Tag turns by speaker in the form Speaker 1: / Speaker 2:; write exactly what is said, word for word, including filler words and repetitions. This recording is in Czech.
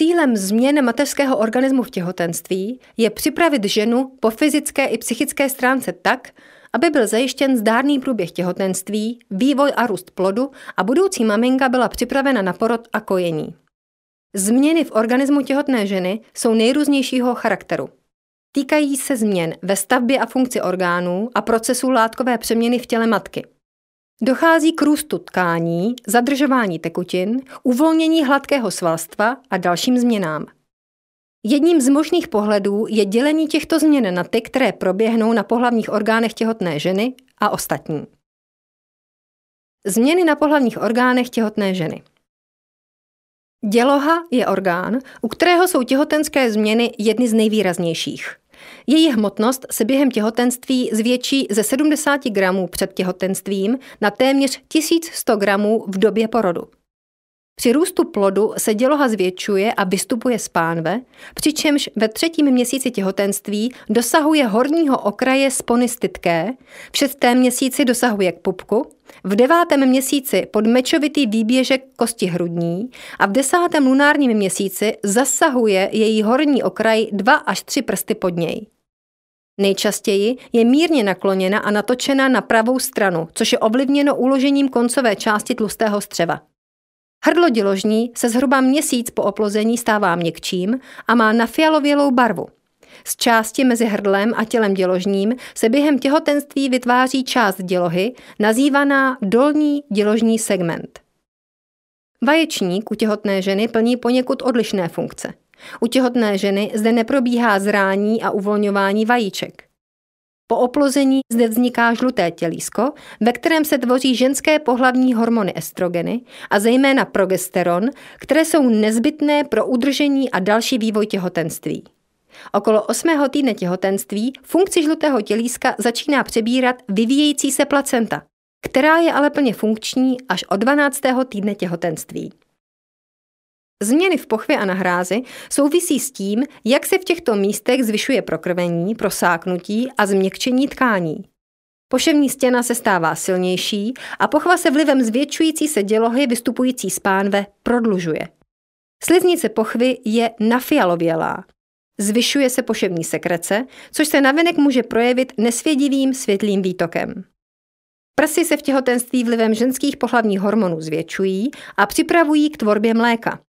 Speaker 1: Cílem změn mateřského organismu v těhotenství je připravit ženu po fyzické i psychické stránce tak, aby byl zajištěn zdárný průběh těhotenství, vývoj a růst plodu a budoucí maminka byla připravena na porod a kojení. Změny v organismu těhotné ženy jsou nejrůznějšího charakteru. Týkají se změn ve stavbě a funkci orgánů a procesů látkové přeměny v těle matky. Dochází k růstu tkání, zadržování tekutin, uvolnění hladkého svalstva a dalším změnám. Jedním z možných pohledů je dělení těchto změn na ty, které proběhnou na pohlavních orgánech těhotné ženy a ostatní. Změny na pohlavních orgánech těhotné ženy. Děloha je orgán, u kterého jsou těhotenské změny jedny z nejvýraznějších. Její hmotnost se během těhotenství zvětší ze sedmdesát gramů před těhotenstvím na téměř tisíc sto gramů v době porodu. Při růstu plodu se děloha zvětšuje a vystupuje z pánve, přičemž ve třetím měsíci těhotenství dosahuje horního okraje spony stytké, v šestém měsíci dosahuje k pupku, v devátém měsíci pod mečovitý výběžek kosti hrudní a v desátém lunárním měsíci zasahuje její horní okraj dva až tři prsty pod něj. Nejčastěji je mírně nakloněna a natočena na pravou stranu, což je ovlivněno uložením koncové části tlustého střeva. Hrdlo děložní se zhruba měsíc po oplození stává měkčím a má nafialovělou barvu. Z části mezi hrdlem a tělem děložním se během těhotenství vytváří část dělohy, nazývaná dolní děložní segment. Vaječník u těhotné ženy plní poněkud odlišné funkce. U těhotné ženy zde neprobíhá zrání a uvolňování vajíček. Po oplození zde vzniká žluté tělísko, ve kterém se tvoří ženské pohlavní hormony estrogeny a zejména progesteron, které jsou nezbytné pro udržení a další vývoj těhotenství. Okolo osmého týdne těhotenství funkci žlutého tělíska začíná přebírat vyvíjející se placenta, která je ale plně funkční až od dvanáctého týdne těhotenství. Změny v pochvě a na hrázi souvisí s tím, jak se v těchto místech zvyšuje prokrvení, prosáknutí a změkčení tkání. Poševní stěna se stává silnější a pochva se vlivem zvětšující se dělohy vystupující z pánve prodlužuje. Sliznice pochvy je nafialovělá. Zvyšuje se poševní sekrece, což se navenek může projevit nesvědivým světlým výtokem. Prsy se v těhotenství vlivem ženských pohlavních hormonů zvětšují a připravují k tvorbě mléka.